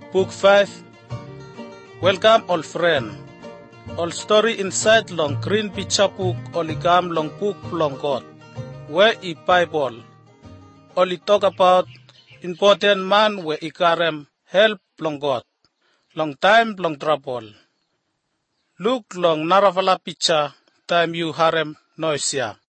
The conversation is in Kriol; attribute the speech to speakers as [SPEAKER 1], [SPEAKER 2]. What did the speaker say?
[SPEAKER 1] Book 5. Welcome all friend. All story inside long green picture book oligam long book long God. Where in Bible only talk about important man where ikarem help long God. Long time long trouble. Look long naravala picture time you harem noisia.